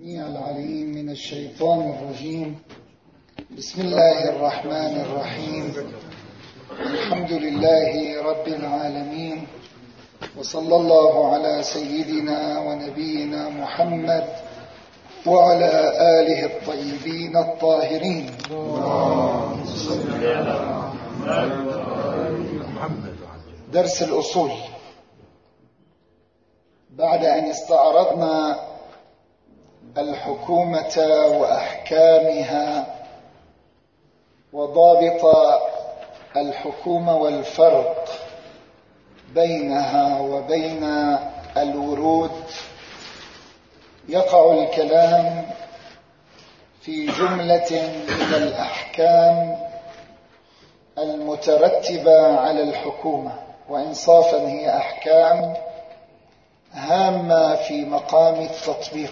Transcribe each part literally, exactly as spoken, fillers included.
السميع العليم من الشيطان الرجيم. بسم الله الرحمن الرحيم. الحمد لله رب العالمين، وصلى الله على سيدنا ونبينا محمد وعلى آله الطيبين الطاهرين. درس الأصول. بعد أن استعرضنا الحكومة وأحكامها وضابط الحكومة والفرق بينها وبين الورود، يقع الكلام في جملة من الأحكام المترتبة على الحكومة، وإنصافا هي أحكام هامة في مقام التطبيق.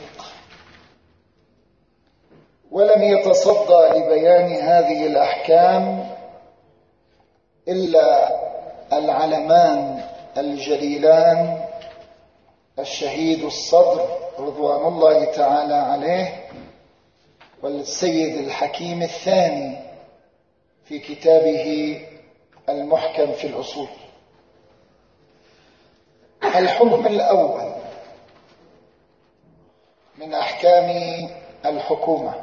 ولم يتصدى لبيان هذه الأحكام إلا العلمان الجليلان الشهيد الصدر رضوان الله تعالى عليه، والسيد الحكيم الثاني في كتابه المحكم في الأصول. الحكم الأول من أحكام الحكومة.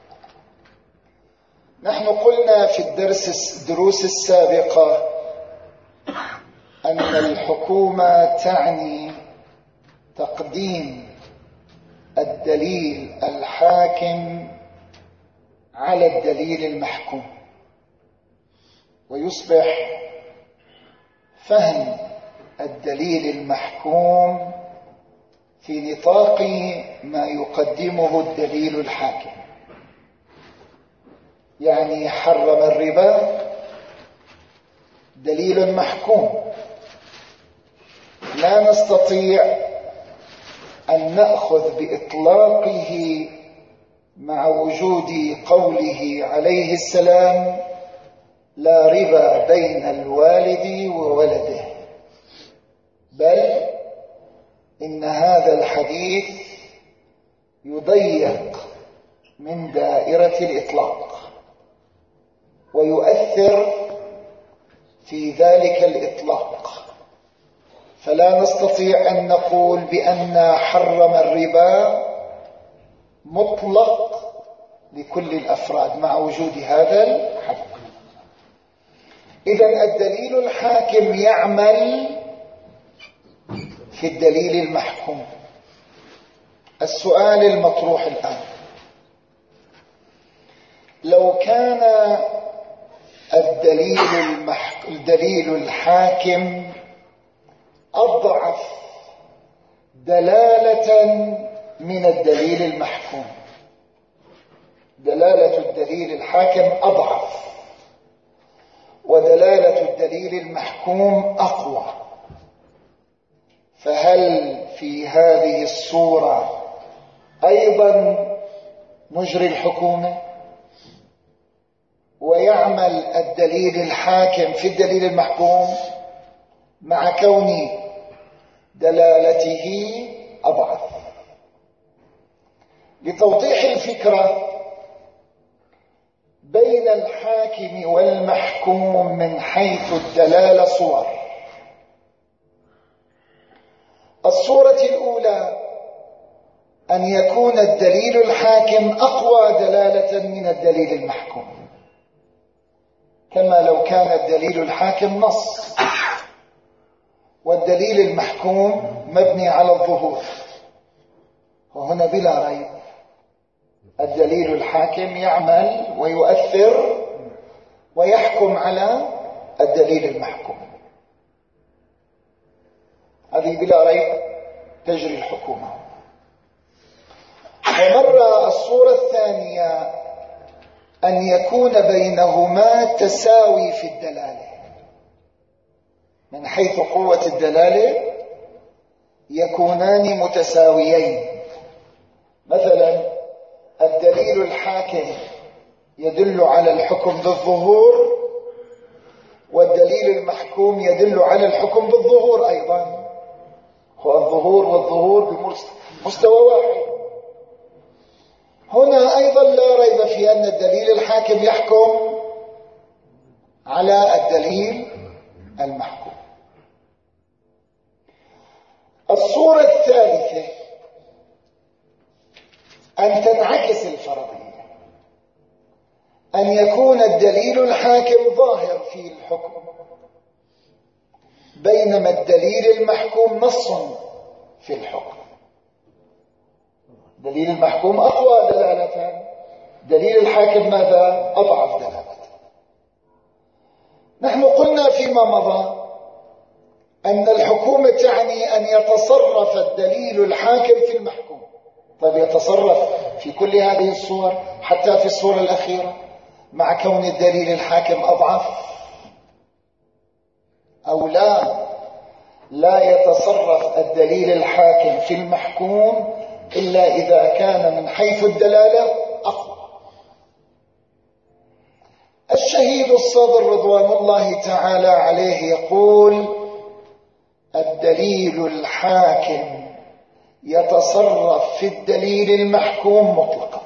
نحن قلنا في الدرس الدروس السابقة أن الحكومة تعني تقديم الدليل الحاكم على الدليل المحكوم، ويصبح فهم الدليل المحكوم في نطاق ما يقدمه الدليل الحاكم. يعني حرم الربا دليل محكوم، لا نستطيع أن نأخذ بإطلاقه مع وجود قوله عليه السلام لا ربا بين الوالد وولده، بل إن هذا الحديث يضيق من دائرة الإطلاق ويؤثر في ذلك الإطلاق، فلا نستطيع أن نقول بأن حرم الربا مطلق لكل الأفراد مع وجود هذا الحكم. إذن الدليل الحاكم يعمل في الدليل المحكوم. السؤال المطروح الآن: لو كان الدليل, المحك... الدليل الحاكم أضعف دلالة من الدليل المحكوم، دلالة الدليل الحاكم أضعف ودلالة الدليل المحكوم أقوى، فهل في هذه الصورة أيضا نجري الحكومة ويعمل الدليل الحاكم في الدليل المحكوم مع كون دلالته أضعف؟ لتوضيح الفكرة، بين الحاكم والمحكوم من حيث الدلالة صور. الصورة الأولى أن يكون الدليل الحاكم أقوى دلالة من الدليل المحكوم، كما لو كان الدليل الحاكم نص والدليل المحكوم مبني على الظهور، وهنا بلا ريب الدليل الحاكم يعمل ويؤثر ويحكم على الدليل المحكوم، هذه بلا ريب تجري الحكومة. ومرة الصورة الثانية أن يكون بينهما تساوي في الدلالة، من حيث قوة الدلالة يكونان متساويين. مثلا الدليل الحاكم يدل على الحكم بالظهور، والدليل المحكوم يدل على الحكم بالظهور أيضا، والظهور والظهور بمستوى واحد. القاعدة في أن الدليل الحاكم يحكم على الدليل المحكوم. الصورة الثالثة أن تنعكس الفرضية، أن يكون الدليل الحاكم ظاهر في الحكم، بينما الدليل المحكوم نص في الحكم. دليل المحكوم أقوى دلالة، دليل الحاكم ماذا؟ أضعف دلالة. نحن قلنا فيما مضى أن الحكومة تعني أن يتصرف الدليل الحاكم في المحكوم. طيب يتصرف في كل هذه الصور حتى في الصورة الأخيرة مع كون الدليل الحاكم أضعف أو لا؟ لا يتصرف الدليل الحاكم في المحكوم إلا إذا كان من حيث الدلالة أقوى. الشهيد الصدر رضوان الله تعالى عليه يقول: الدليل الحاكم يتصرف في الدليل المحكوم مطلقا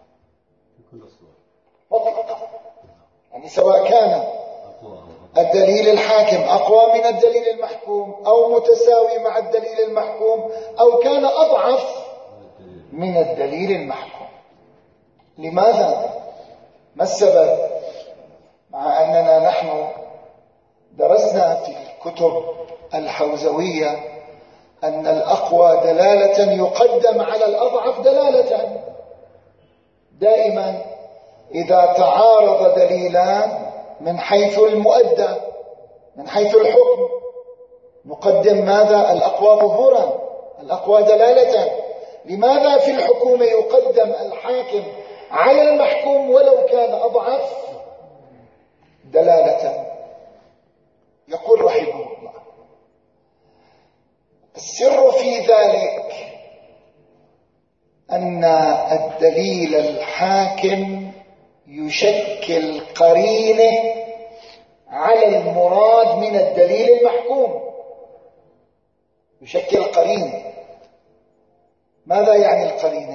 مطلقا، يعني سواء كان الدليل الحاكم أقوى من الدليل المحكوم أو متساوي مع الدليل المحكوم أو كان أضعف من الدليل المحكوم. لماذا؟ ما السبب؟ مع أننا نحن درسنا في الكتب الحوزوية أن الأقوى دلالة يقدم على الأضعف دلالة. دائما إذا تعارض دليلان من حيث المؤدى من حيث الحكم نقدم ماذا؟ الأقوى ظهورا، الأقوى دلالة. لماذا في الحكومة يقدم الحاكم على المحكوم ولو كان أضعف دلالة؟ يقول رحمه الله: السر في ذلك أن الدليل الحاكم يشكل قرينة على المراد من الدليل المحكوم. يشكل قرينة. ماذا يعني القرينة؟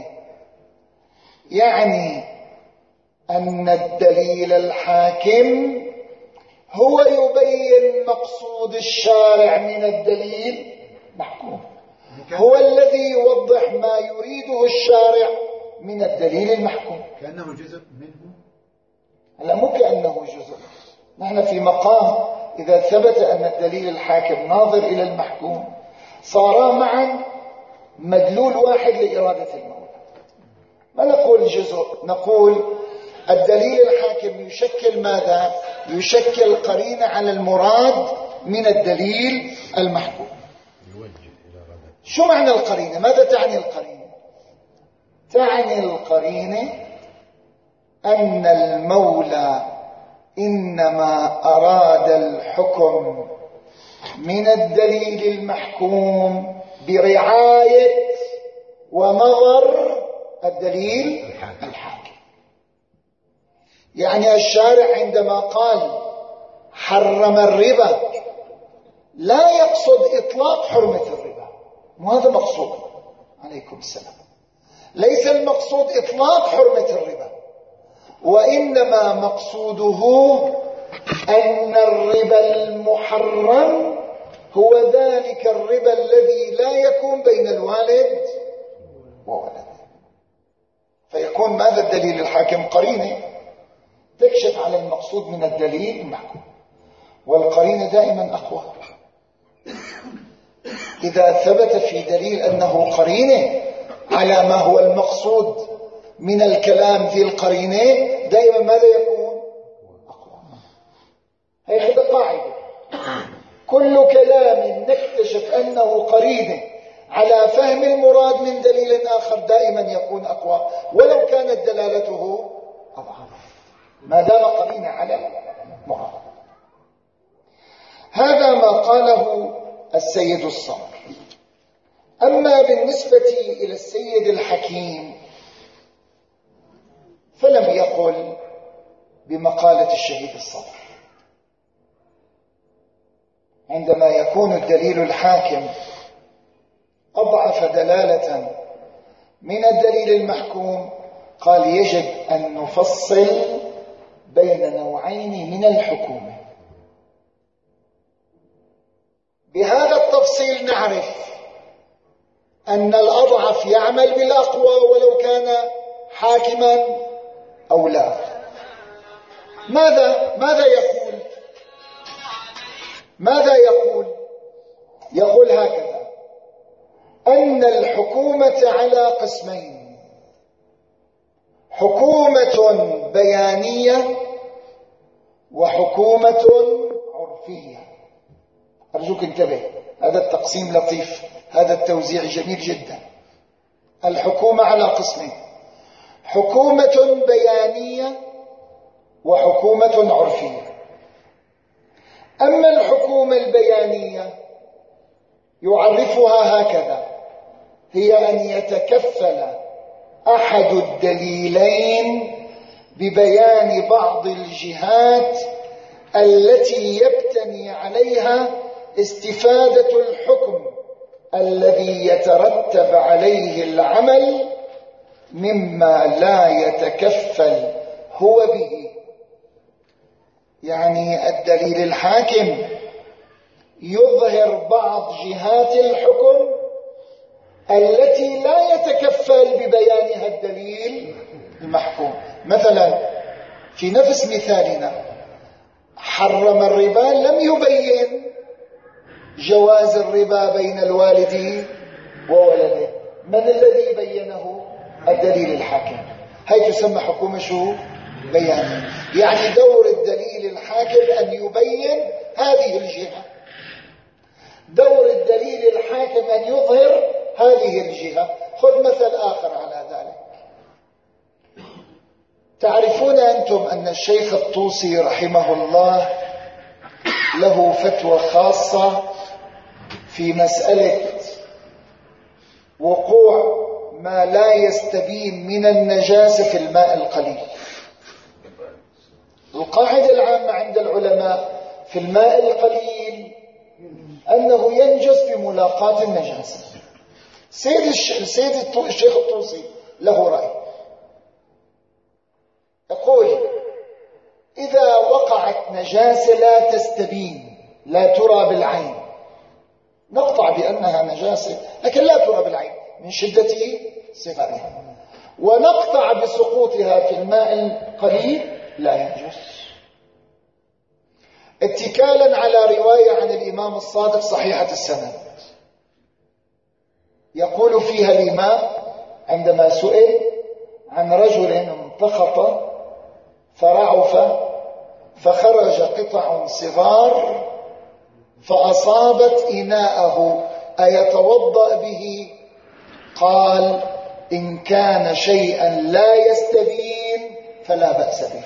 يعني أن الدليل الحاكم هو يبين مقصود الشارع من الدليل المحكوم، هو الذي يوضح ما يريده الشارع من الدليل المحكوم. كأنه جزء منه. لا، مو كأنه جزء. نحن في مقام إذا ثبت أن الدليل الحاكم ناظر إلى المحكوم صارا معا مدلول واحد لإرادة المولى. ما نقول جزء، نقول الدليل الحاكم يشكل ماذا؟ يشكل قرينة على المراد من الدليل المحكوم. شو معنى القرينة؟ ماذا تعني القرينة؟ تعني القرينة أن المولى إنما أراد الحكم من الدليل المحكوم برعاية ونظر الدليل الحاكم. يعني الشارع عندما قال حرم الربا لا يقصد إطلاق حرمة الربا، وهذا مقصود. عليكم السلام. ليس المقصود إطلاق حرمة الربا، وإنما مقصوده أن الربا المحرم هو ذلك الربا الذي لا يكون بين الوالد وولده. فيكون ماذا الدليل الحاكم؟ قرينة تكشف على المقصود من الدليل المحكوم، والقرينة دائما أقوى. إذا ثبت في دليل أنه قرينة على ما هو المقصود من الكلام في القرينة دائما ماذا يكون؟ أقوى. هي هذا قاعدة. كل كلام نكتشف أنه قرينة على فهم المراد من دليل آخر دائما يكون أقوى ولو كانت دلالته أضعف، ما دام قرينة على مراد. هذا ما قاله السيد الصدر. أما بالنسبة إلى السيد الحكيم فلم يقل بمقالة الشهيد الصدر. عندما يكون الدليل الحاكم أضعف دلالة من الدليل المحكوم قال يجب أن نفصل بين نوعين من الحكومة. بهذا التفصيل نعرف أن الأضعف يعمل بالأقوى ولو كان حاكما أو لا. ماذا ماذا يقول ماذا يقول يقول هكذا: أن الحكومة على قسمين: حكومة بيانية وحكومة عرفية. أرجوك انتبه، هذا التقسيم لطيف، هذا التوزيع جميل جدا. الحكومة على قسمين: حكومة بيانية وحكومة عرفية. أما الحكومة البيانية يعرفها هكذا: هي أن يتكفل أحد الدليلين ببيان بعض الجهات التي يبتني عليها استفادة الحكم الذي يترتب عليه العمل مما لا يتكفل هو به. يعني الدليل الحاكم يظهر بعض جهات الحكم التي لا يتكفل ببيانها الدليل المحكوم. مثلا في نفس مثالنا حرم الربا، لم يبين جواز الربا بين الوالد وولده. من الذي بينه؟ الدليل الحاكم. هي تسمى حكومة شو؟ بيانية. يعني دور الدليل الحاكم أن يبين هذه الجهة، دور الدليل الحاكم أن يظهر هذه الجهة. خذ مثل آخر على ذلك. تعرفون أنتم أن الشيخ الطوسي رحمه الله له فتوى خاصة في مسألة وقوع ما لا يستبين من النجاسة في الماء القليل. القاعدة العامة عند العلماء في الماء القليل أنه ينجس بملاقاة النجاسة. سيد السيد الشيخ الطوسي له رأي، يقول: إذا وقعت نجاسة لا تستبين، لا ترى بالعين، نقطع بأنها نجاسة لكن لا ترى بالعين من شدة صغرها، ونقطع بسقوطها في الماء القليل لا ينجس، اتكالا على رواية عن الإمام الصادق صحيحة السند يقول فيها الإمام عندما سئل عن رجل انتخط فرعف فخرج قطع صغار فأصابت إناءه أيتوضأ به؟ قال: إن كان شيئا لا يستبين فلا بأس به.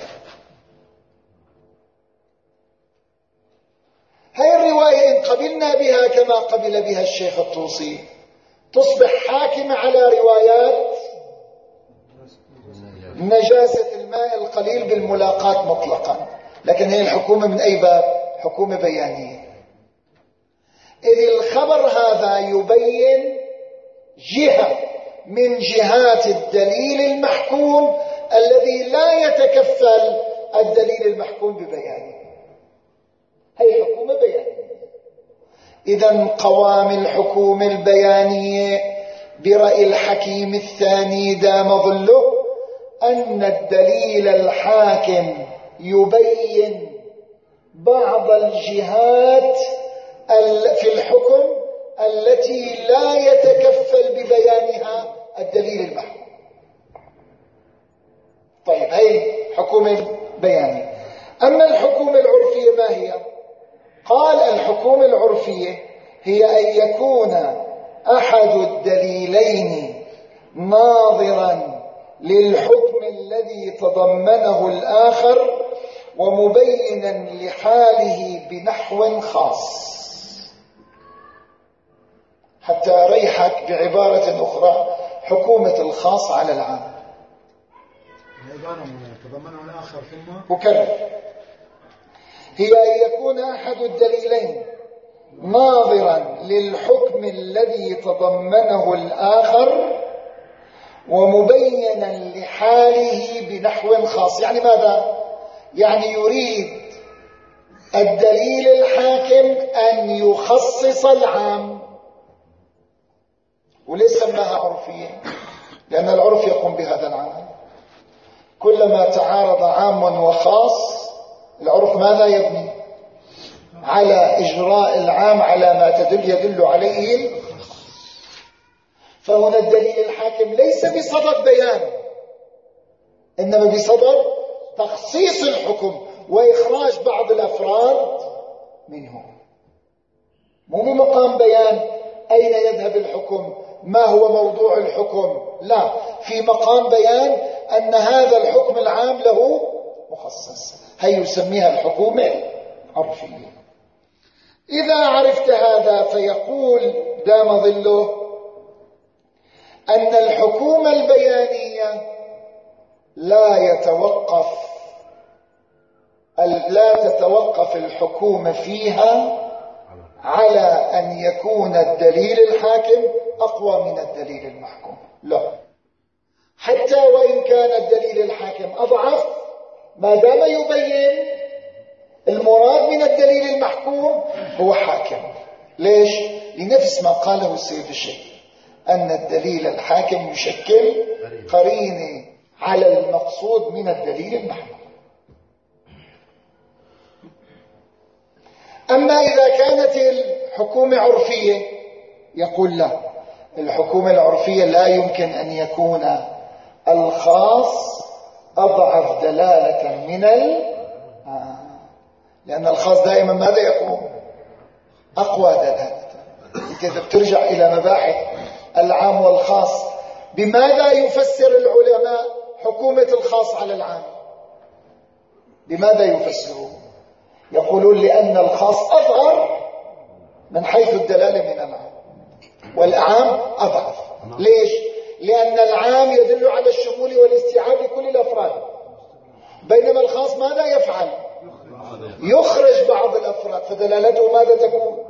هذه الرواية إن قبلنا بها كما قبل بها الشيخ الطوسي تصبح حاكمة على روايات نجاسة الماء القليل بالملاقاة مطلقا. لكن هي الحكومة من أي باب؟ حكومة بيانية. إذ الخبر هذا يبين جهة من جهات الدليل المحكوم الذي لا يتكفل الدليل المحكوم ببيانه. هي حكومة بيانية. إذن قوام الحكومة البيانية برأي الحكيم الثاني دام ظله أن الدليل الحاكم يبين بعض الجهات في الحكم التي لا يتكفل ببيانها الدليل المحكوم. طيب، هي حكومة بيانية. أما الحكومة العرفية ما هي؟ قال: الحكومة العرفية هي أن يكون أحد الدليلين ناظرا للحكم الذي تضمنه الآخر ومبينا لحاله بنحو خاص. حتى أريحك بعبارة أخرى: حكومة الخاص على العام. تضمنه الآخر ثم أكرر: هي أن يكون أحد الدليلين ناظرا للحكم الذي تضمنه الآخر ومبينا حاله بنحو خاص. يعني ماذا؟ يعني يريد الدليل الحاكم أن يخصص العام. وليس سماها عرفية؟ لأن العرف يقوم بهذا العمل. كلما تعارض عام وخاص العرف ماذا يبني؟ على إجراء العام على ما تدل يدل عليه. فهنا الدليل الحاكم ليس بصدد بيان، إنما بصدد تخصيص الحكم وإخراج بعض الأفراد منه. مو بمقام بيان أين يذهب الحكم، ما هو موضوع الحكم، لا، في مقام بيان أن هذا الحكم العام له مخصص. هي يسميها الحكومة عرفية. إذا عرفت هذا فيقول دام ظله أن الحكومة البيانية لا يتوقف لا تتوقف الحكومة فيها على أن يكون الدليل الحاكم أقوى من الدليل المحكوم، لا، حتى وإن كان الدليل الحاكم أضعف ما دام يبين المراد من الدليل المحكوم هو حاكم. ليش؟ لنفس ما قاله السيد الشيخ أن الدليل الحاكم يشكل قرينة على المقصود من الدليل المحكوم. أما إذا كانت الحكومة عرفية يقول لا، الحكومة العرفية لا يمكن أن يكون الخاص أضعف دلالة من ال آه. لأن الخاص دائما ماذا يقوم؟ أقوى دلالة. إذا بترجع إلى مباحث العام والخاص، بماذا يفسر العلماء حكومة الخاص على العام؟ بماذا يفسرون؟ يقولون لأن الخاص أظهر من حيث الدلالة من العام، والعام أضعف. ليش؟ لأن العام يدل على الشمول والاستيعاب لكل الأفراد، بينما الخاص ماذا يفعل؟ يخرج بعض الأفراد، فدلالته ماذا تكون؟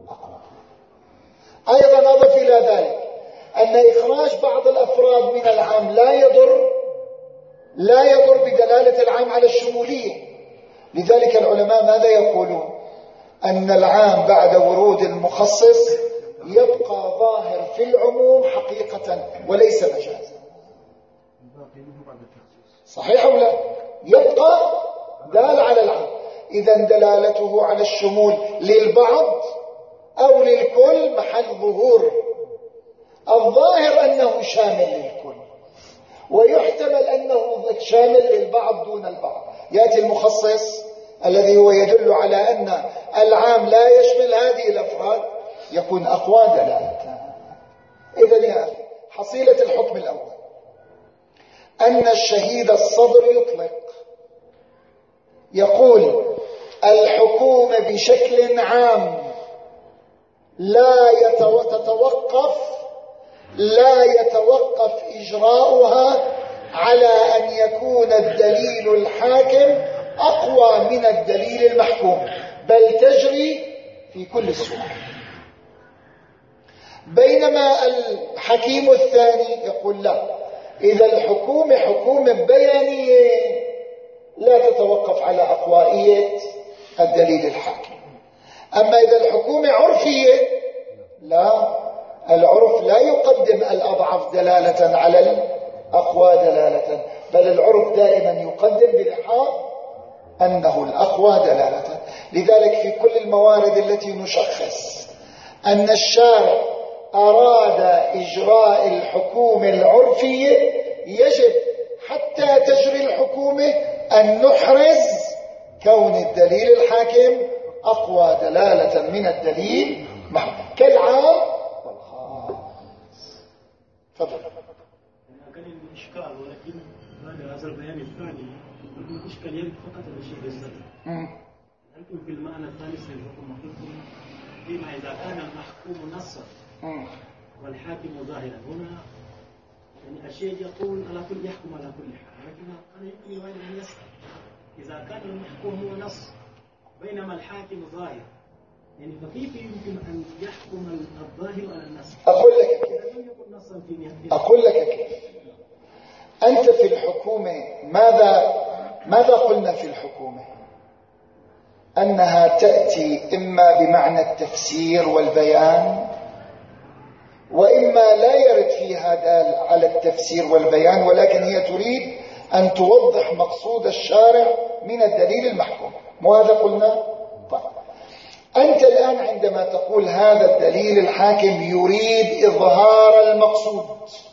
أيضا أضف إلى ذلك أن إخراج بعض الأفراد من العام لا يضر لا يضر بدلالة العام على الشمولية. لذلك العلماء ماذا يقولون؟ أن العام بعد ورود المخصص يبقى ظاهر في العموم حقيقة وليس مجازا. صحيح أو لا؟ يبقى دال على العام. إذن دلالته على الشمول للبعض أو للكل محل ظهور. الظاهر أنه شامل للكل، ويحتمل أنه شامل للبعض دون البعض. يأتي المخصص الذي هو يدل على أن العام لا يشمل هذه الأفراد يكون أقوى دلالة. إذن يا أخي حصيلة الحكم الأول أن الشهيد الصدر يطلق، يقول الحكومة بشكل عام لا يتوقف لا يتوقف إجراؤها على أن يكون الدليل الحاكم أقوى من الدليل المحكوم، بل تجري في كل الصور. بينما الحكيم الثاني يقول لا، إذا الحكومة حكومة بيانية لا تتوقف على أقوائية الدليل الحاكم. أما إذا الحكومة عرفية لا، العرف لا يقدم الأضعف دلالة على الأقوى دلالة، بل العرف دائما يقدم بلحاظ أنه الأقوى دلالة. لذلك في كل الموارد التي نشخص أن الشارع أراد إجراء الحكومة العرفية يجب حتى تجري الحكومة أن نحرز كون الدليل الحاكم أقوى دلالة من الدليل كالعام والخاص. تفضل. كان الإشكال، ولكن بعد هذا البيان الثاني الإشكال يرد فقط على الشيء بالذات. لكن في المعنى الثاني سيكون قلتم فيما إذا كان المحكوم نصا والحاكم ظاهرا، هنا يعني الشيء يقول على كل يحكم على كل حال، لكن أنا يمكن أن يسأل إذا كان المحكوم هو نص بينما الحاكم ظاهر، يعني فكيف يمكن أن يحكم الظاهر على النص؟ أقول لك كيف. إذا لم يكن نصا في نهاية. أقول لك كيف. أنت في الحكومة ماذا ماذا قلنا في الحكومة؟ أنها تأتي إما بمعنى التفسير والبيان، وإما لا يرد فيها دال على التفسير والبيان، ولكن هي تريد أن توضح مقصود الشارع من الدليل المحكوم. مو هذا قلنا؟ طيب أنت الآن عندما تقول هذا الدليل الحاكم يريد إظهار المقصود،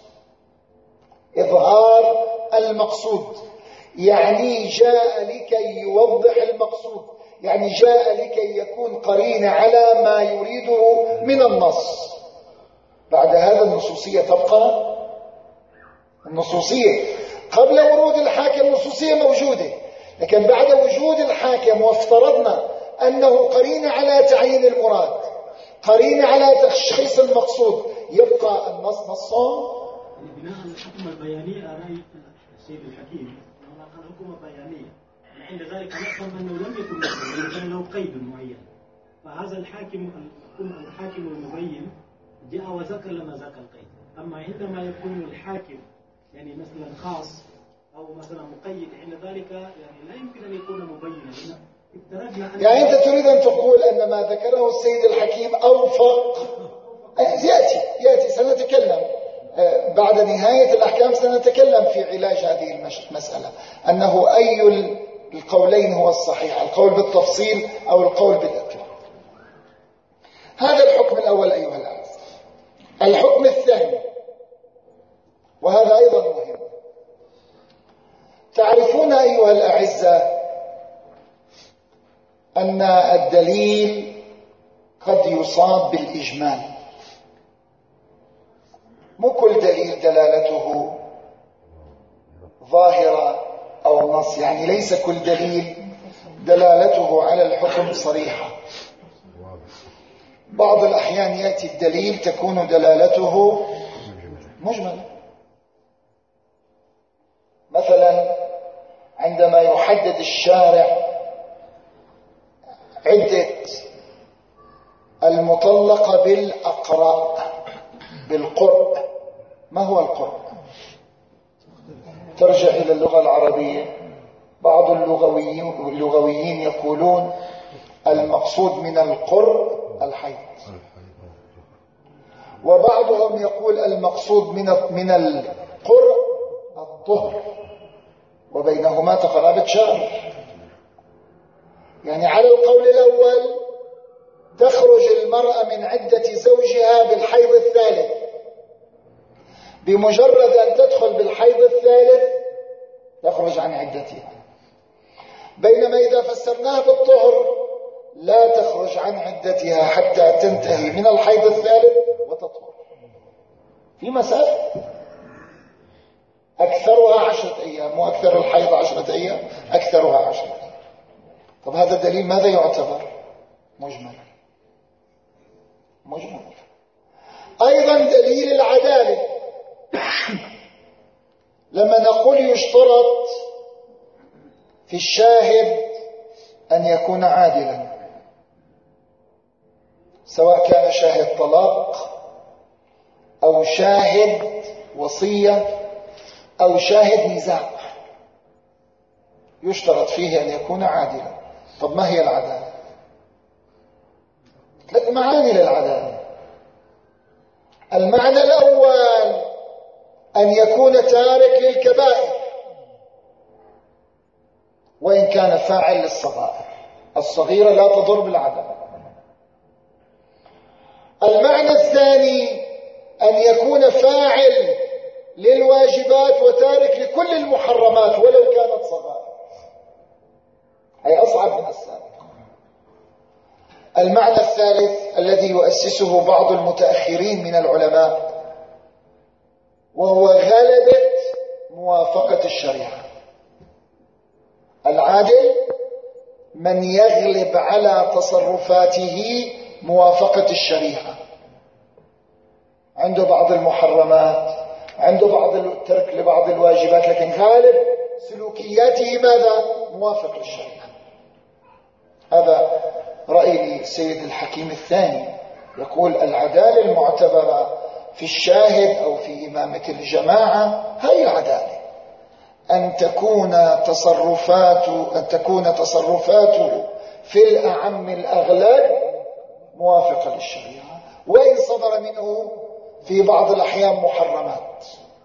إظهار المقصود يعني جاء لكي يوضح المقصود، يعني جاء لكي يكون قرين على ما يريده من النص. بعد هذا النصوصية تبقى. النصوصية قبل ورود الحاكم نصوصية موجودة، لكن بعد وجود الحاكم وافترضنا أنه قرين على تعيين المراد، قرين على تشخيص المقصود، يبقى النص نصا. بناء على الحكم البياني أرأي السيد الحكيم الحكم البيانية، عند ذلك نفهم أنه لم يكن كان له قيد معين، فهذا الحاكم الحاكم المبين جاء وذكر لما ذكر القيد. أما عندما يكون الحاكم يعني مثلا خاص أو مثلا مقيد، عند ذلك يعني لا يمكن أن يكون مبينا. يعني أنت تريد أن تقول أن ما ذكره السيد الحكيم أوفق. يأتي يأتي سنتكلم بعد نهاية الأحكام، سنتكلم في علاج هذه المسألة، أنه أي القولين هو الصحيح، القول بالتفصيل أو القول بالإطلاق. هذا الحكم الأول أيها الأعزاء. الحكم الثاني، وهذا أيضا مهم، تعرفون أيها الأعزاء أن الدليل قد يصاب بالإجمال. مو كل دليل دلالته ظاهرة أو نص، يعني ليس كل دليل دلالته على الحكم صريحة. بعض الأحيان يأتي الدليل تكون دلالته مجملة. مثلا عندما يحدد الشارع عدة المطلقة بالأقراء بالقرء، ما هو القرء؟ ترجع إلى اللغة العربية. بعض اللغويين, اللغويين يقولون المقصود من القرء الحيض، وبعضهم يقول المقصود من من القرء الطهر، وبينهما تقرابة شهر. يعني على القول الأول تخرج المرأة من عدة زوجها بالحيض الثالث، بمجرد أن تدخل بالحيض الثالث تخرج عن عدتها. بينما إذا فسرناها بالطهر لا تخرج عن عدتها حتى تنتهي من الحيض الثالث وتطهر. في مسألة أكثرها عشرة أيام، وأكثر الحيض عشرة أيام، أكثرها عشرة أيام. طب هذا الدليل ماذا يعتبر؟ مجمل. مجمل. أيضا دليل العدالة، لما نقول يشترط في الشاهد أن يكون عادلا، سواء كان شاهد طلاق أو شاهد وصية أو شاهد نزاع، يشترط فيه أن يكون عادلا. طب ما هي العدالة؟ ثلاث معاني للعدالة. المعنى الأول أن يكون تارك للكبائر وإن كان فاعل للصغائر، الصغيرة لا تضر بالعدالة. المعنى الثاني أن يكون فاعل للواجبات وتارك لكل المحرمات ولو كانت صغائر، أي أصعب من السابق. المعنى الثالث الذي يؤسسه بعض المتأخرين من العلماء، وهو غلبة موافقة الشريعة. العادل من يغلب على تصرفاته موافقة الشريعة، عنده بعض المحرمات، عنده بعض الترك لبعض الواجبات، لكن غالب سلوكياته ماذا؟ موافق للشريعة. هذا رأي السيد الحكيم الثاني، يقول العدالة المعتبرة في الشاهد أو في إمامة الجماعة هي العدالة، أن تكون تصرفاته أن تكون تصرفاته في الأعم الأغلب موافقة للشريعة، وإن صدر منه في بعض الأحيان محرمات.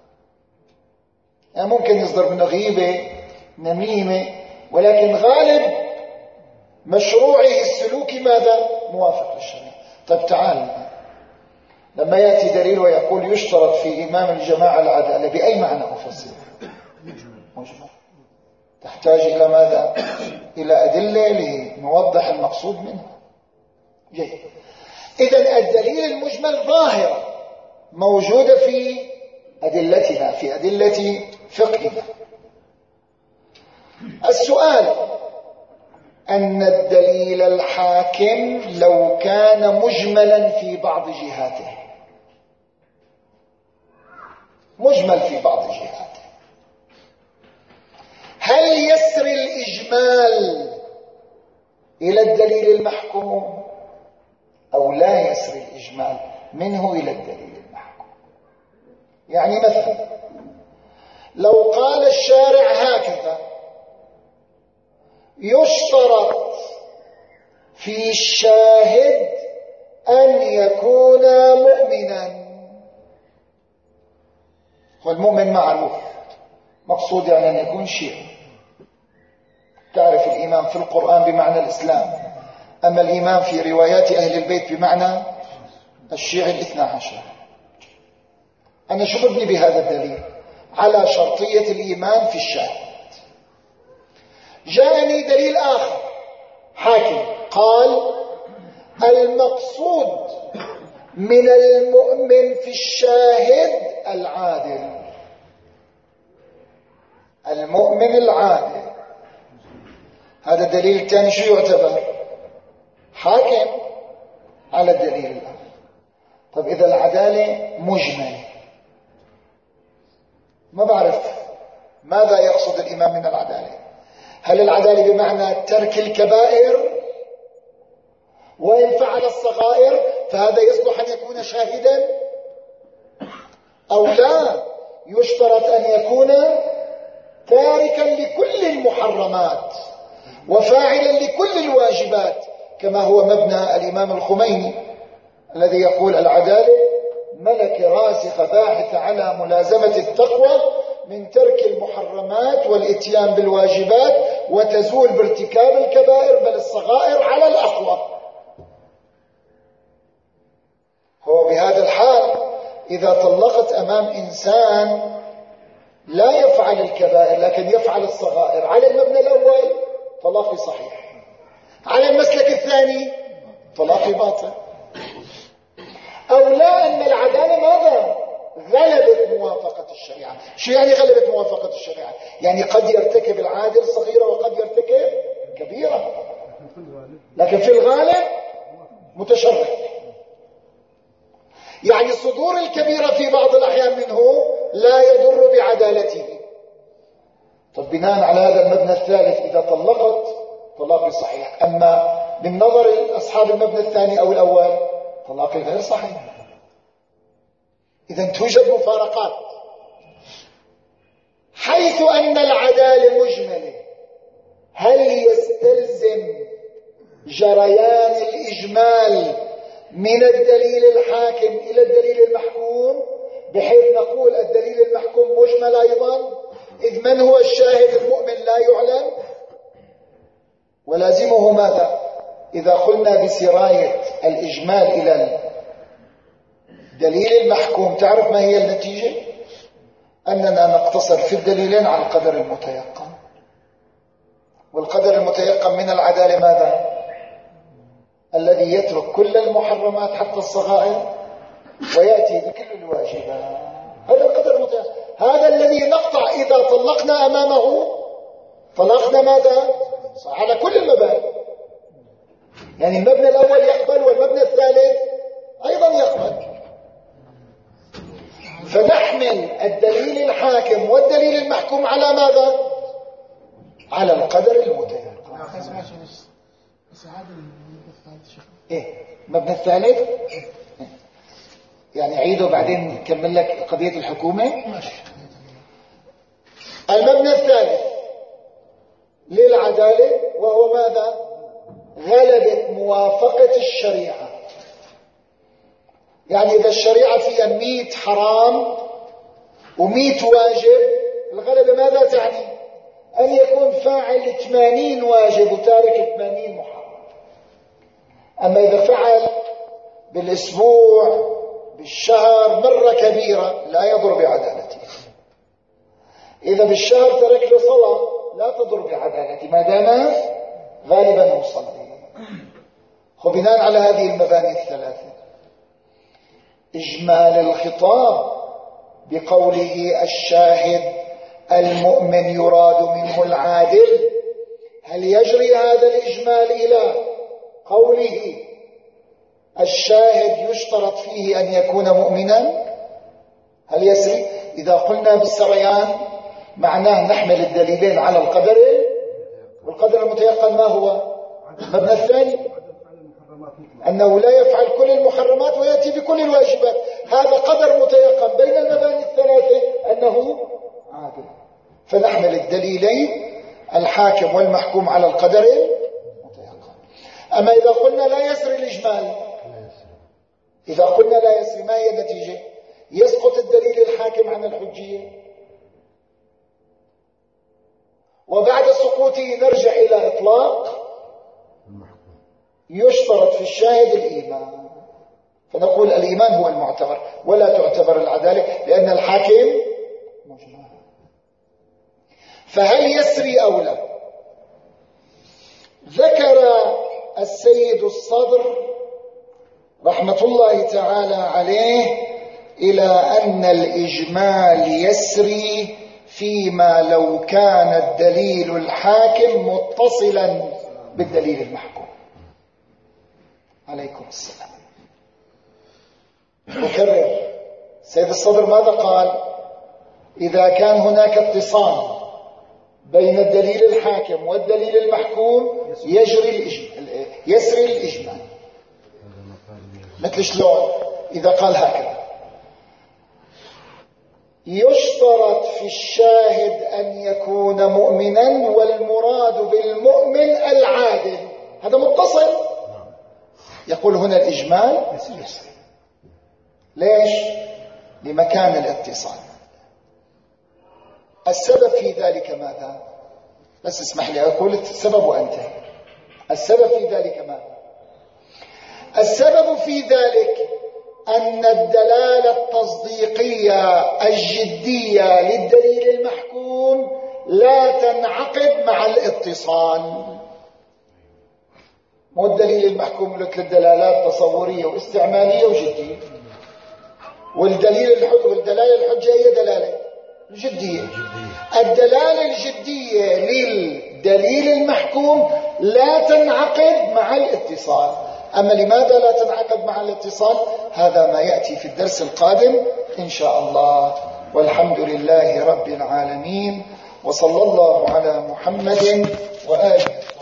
يعني ممكن يصدر منه غيبة، نميمة، ولكن غالب مشروعه السلوكي ماذا؟ موافق للشريعة. طيب تعال، لما يأتي دليل ويقول يشترط في إمام الجماعة العدالة، بأي معنى أفسر؟ مجمل. تحتاج إلى ماذا؟ إلى أدلة لنوضح المقصود منه. جيد. إذن الدليل المجمل ظاهرة موجودة في أدلتنا، في أدلة فقهنا. السؤال أن الدليل الحاكم لو كان مجملا في بعض جهاته، مجمل في بعض جهاته، هل يسري الإجمال إلى الدليل المحكوم أو لا يسري الإجمال منه إلى الدليل المحكوم؟ يعني مثلا لو قال الشارع هكذا: يشترط في الشاهد أن يكون مؤمنا. والمؤمن معروف، مقصود يعني أن يكون شيعي. تعرف الإيمان في القرآن بمعنى الإسلام، أما الإيمان في روايات أهل البيت بمعنى الشيعي الاثنى عشر. أنا شو بدني بهذا الدليل؟ على شرطية الإيمان في الشاهد. جاءني دليل آخر حاكم قال: المقصود من المؤمن في الشاهد العادل، المؤمن العادل. هذا الدليل الثاني شو يعتبر؟ حاكم على الدليل الأول. طب إذا العدالة مجملة، ما بعرف ماذا يقصد الإمام من العدالة. هل العدالة بمعنى ترك الكبائر، وإن فعل الصغائر فهذا يصلح أن يكون شاهدا، أو لا يشترط أن يكون تاركا لكل المحرمات وفاعلا لكل الواجبات، كما هو مبنى الإمام الخميني الذي يقول: العدالة ملكة راسخة باحثة على ملازمة التقوى من ترك المحرمات والاتيان بالواجبات، وتزول بارتكاب الكبائر بل الصغائر على الأقوى. هو بهذا الحال إذا طلقت أمام إنسان لا يفعل الكبائر لكن يفعل الصغائر، على المبنى الأول طلاق صحيح، على المسلك الثاني طلاق باطل. أو لا، أن العدالة ماذا؟ غلبت موافقة الشريعة. شو يعني غلبت موافقة الشريعة؟ يعني قد يرتكب العادل صغيرة وقد يرتكب كبيرة، لكن في الغالب متشرع. يعني صدور الكبيرة في بعض الأحيان منه لا يضر بعدالته. طب بناء على هذا المبنى الثالث إذا طلقت طلاق صحيح، أما من نظر أصحاب المبنى الثاني أو الأول طلاق غير صحيح. إذن توجد مفارقات، حيث أن العدالة مجملة. هل يستلزم جريان الإجمال من الدليل الحاكم إلى الدليل المحكوم، بحيث نقول الدليل المحكوم مجمل أيضا، إذ من هو الشاهد المؤمن لا يعلم؟ ولازمه ماذا؟ إذا قلنا بسراية الإجمال إلى الدليل المحكوم، تعرف ما هي النتيجة؟ أننا نقتصر في الدليلين على القدر المتيقن. والقدر المتيقن من العدالة ماذا؟ الذي يترك كل المحرمات حتى الصغائر ويأتي بكل الواجبات. هذا القدر المتيقن، هذا الذي نقطع إذا طلقنا أمامه طلقنا ماذا؟ على كل المباني. يعني المبنى الأول يقبل والمبنى الثالث أيضا يقبل. فنحمل الدليل الحاكم والدليل المحكوم على ماذا؟ على القدر المتيقن. ايه المبنى الثالث؟ يعني عيده بعدين نكمل لك قضية الحكومة. المبنى الثالث للعدالة وهو ماذا؟ غلبة موافقة الشريعة. يعني إذا الشريعة فيها مئة حرام ومئة واجب، الغلبة ماذا تعني؟ أن يكون فاعل ثمانين واجب وتارك ثمانين محرم. أما إذا فعل بالأسبوع بالشهر مرة كبيرة لا يضر بعدالته. إذا بالشهر ترك له صلاة لا تضر بعدالته ما دام غالبا مصلي. وبناء على هذه المباني الثلاثة إجمال الخطاب بقوله الشاهد المؤمن يراد منه العادل، هل يجري هذا الإجمال إلى قوله الشاهد يشترط فيه أن يكون مؤمنا؟ هل يسري؟ إذا قلنا بالسريان معناه نحمل الدليلين على القدر، والقدر المتيقن ما هو؟ المبنى الثاني أنه لا يفعل كل المحرمات ويأتي بكل الواجبات. هذا قدر متيقن بين المباني الثلاثة أنه عادل، فنحمل الدليلين الحاكم والمحكوم على القدر المتيقن. أما إذا قلنا لا يسري الإجمال، إذا قلنا لا يسري ما هي النتيجة؟ يسقط الدليل الحاكم عن الحجية، وبعد سقوطه نرجع إلى إطلاق يشترط في الشاهد الإيمان، فنقول الإيمان هو المعتبر ولا تعتبر العدالة لأن الحاكم مجمع. فهل يسري أو لا؟ ذكر السيد الصدر رحمة الله تعالى عليه إلى أن الإجمال يسري فيما لو كان الدليل الحاكم متصلا بالدليل المحكوم. عليكم السلام. أكرر، سيد الصدر ماذا قال؟ إذا كان هناك اتصال بين الدليل الحاكم والدليل المحكوم يجري الإجمال، يسري الإجمال. مثل شلون؟ إذا قال هكذا يشترط في الشاهد أن يكون مؤمنا والمراد بالمؤمن العادل، هذا متصل. يقول هنا الإجمال يسري. ليش؟ لمكان الاتصال. السبب في ذلك ماذا؟ بس اسمح لي أقول السبب وأنتهي. السبب في ذلك ماذا؟ السبب في ذلك أن الدلالة التصديقية الجدية للدليل المحكوم لا تنعقد مع الاتصال. مو الدليل المحكوم لك الدلالات تصورية واستعمالية وجدية، والدليل الحج والدلالة الحجة هي دلالة جدية. الدلالة الجدية للدليل المحكوم لا تنعقد مع الاتصال. أما لماذا لا تنعقد مع الاتصال؟ هذا ما يأتي في الدرس القادم إن شاء الله. والحمد لله رب العالمين، وصلى الله على محمد وآله.